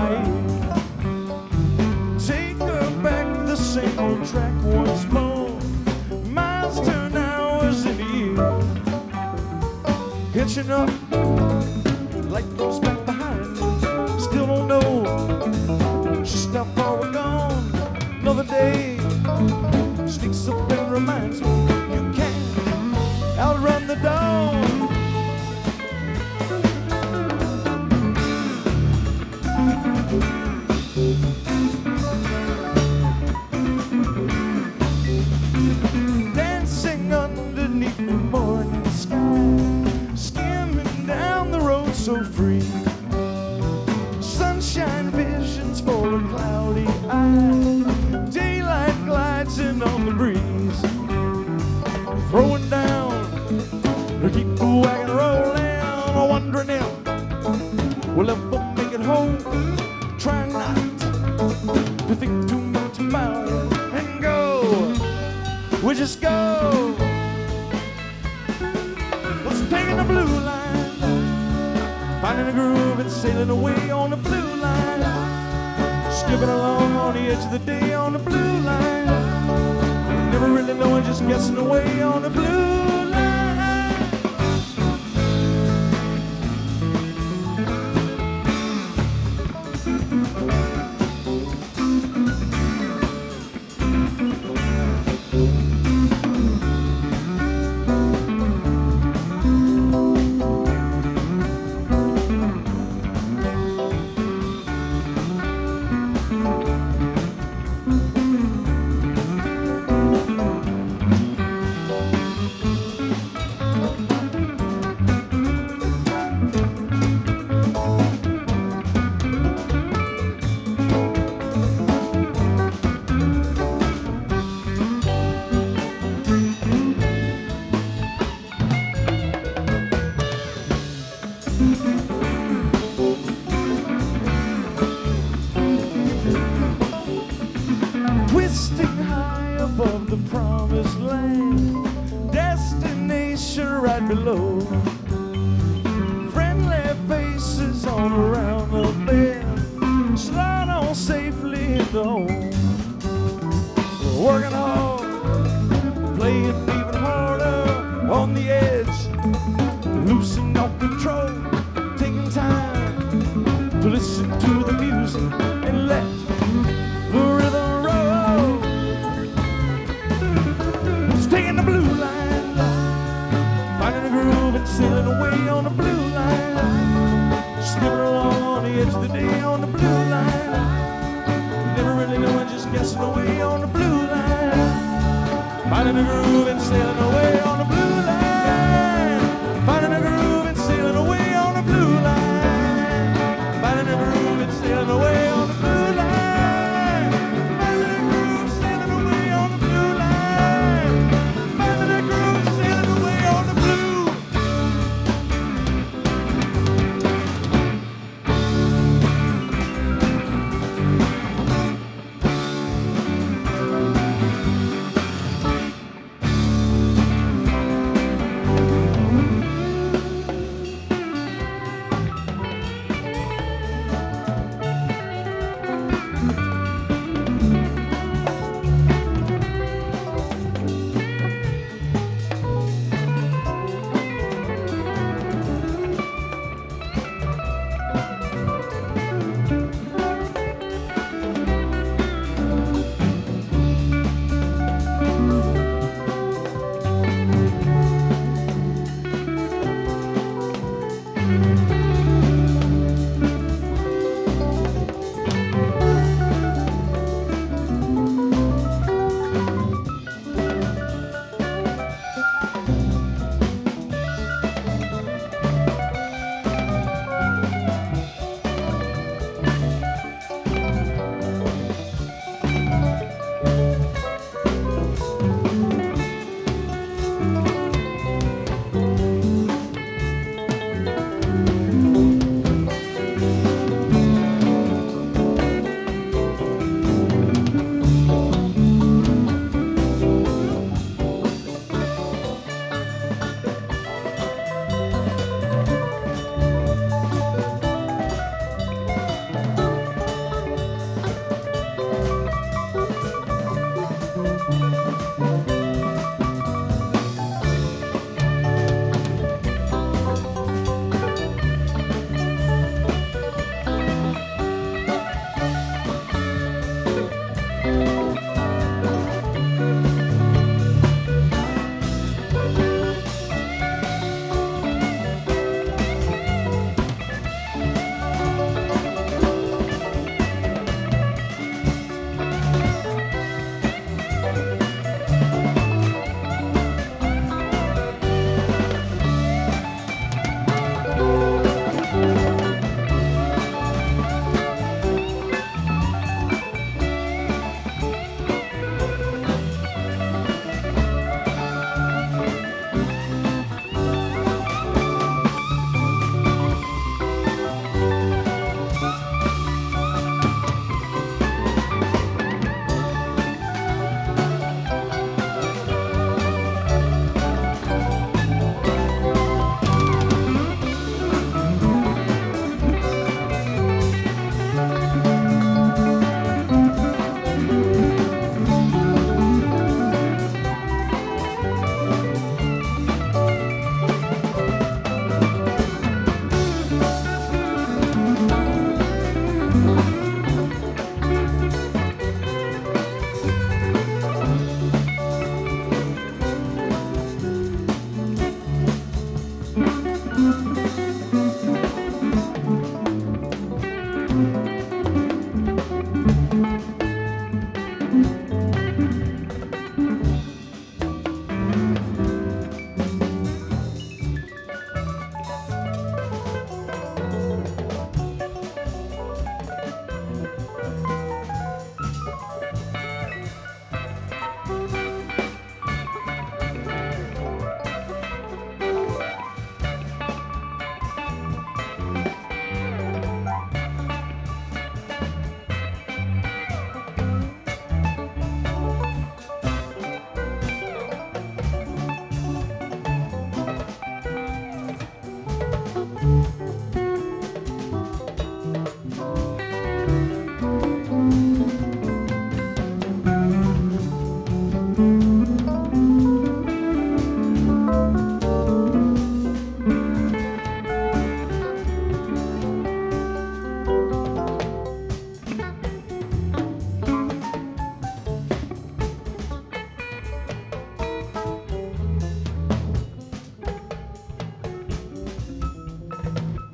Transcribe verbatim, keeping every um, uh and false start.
my ear. Take her back the same old track once more. Miles turn hours into years. Catching up, light goes back behind me. Still don't know just how far we're gone. Another day sneaks up and reminds me you can't outrun the dawn. Dancing underneath the morning sky, skimming down the road so free. Sunshine visions for a cloudy eye. Daylight glides in on the breeze. Throwing down to keep the wagon rolling. Wondering if we'll ever make it home. Trying not to think too much about it and go. We just go. Let's take the blue line, finding a groove and sailing away on the blue line. Skipping along on the edge of the day on the blue line. Never really knowing, just guessing away on the blue line. Twisting high above the promised land, destination right below. Friendly faces all around the bend, slide on safely into home. We're working hard, playing even harder on the edge, losing all control, taking time to listen to the music and let the rhythm roll. Taking the blue line, finding a groove and sailing away on the blue line. Skipping along on the edge of the day on the blue line. Never really knowing, just guessing away on the blue line. Finding a groove and sailing away.